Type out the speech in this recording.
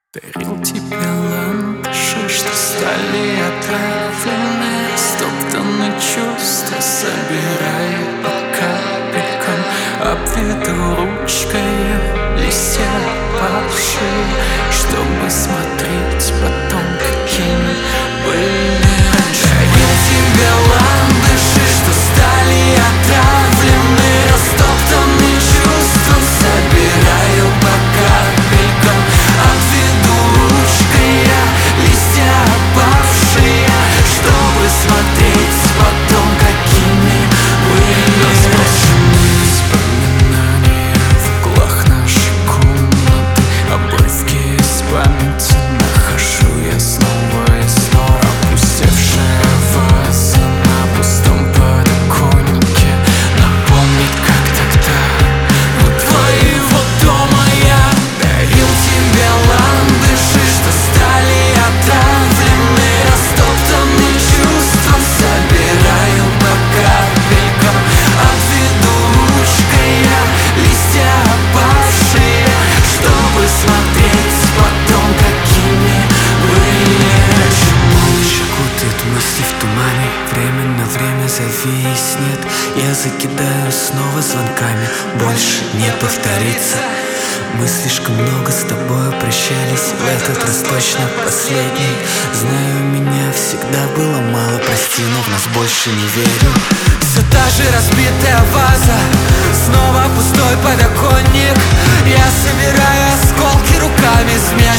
Дарил тебе ландыши, что стали отравлены, стоптаны чувства, собираю по капелькам, обведу ручкой листья опавшие, чтобы смотреть потом, какими были раньше. Дарил тебе ландыши, что стали отравлены, растоптаны чувством, собираю по капелькам, обведу ручкой я листья опавшие, чтобы смотреть потом, какими были сброшенные воспоминания в углах нашей комнаты, обрывки из памяти нахожу я снова и снова. Опустевшая ваза на пустом подоконнике напомнит, как тогда у твоего дома я дарил тебе ландыши, что стали отравлены, растоптаны чувством, собираю по капелькам, обведу ручкой я листья опавшие, чтобы смотреть потом, какими были раньше. Молча кутает мысли в тумане, время на время зависнет. Я закидаю снова звонками, больше не повторится. Мы слишком много с тобой прощались, в этот раз точно последний. Знаю, меня всегда было мало, прости, но в нас больше не верю. Все та же разбитая ваза, снова пустой подоконник. Я собираю осколки руками змея.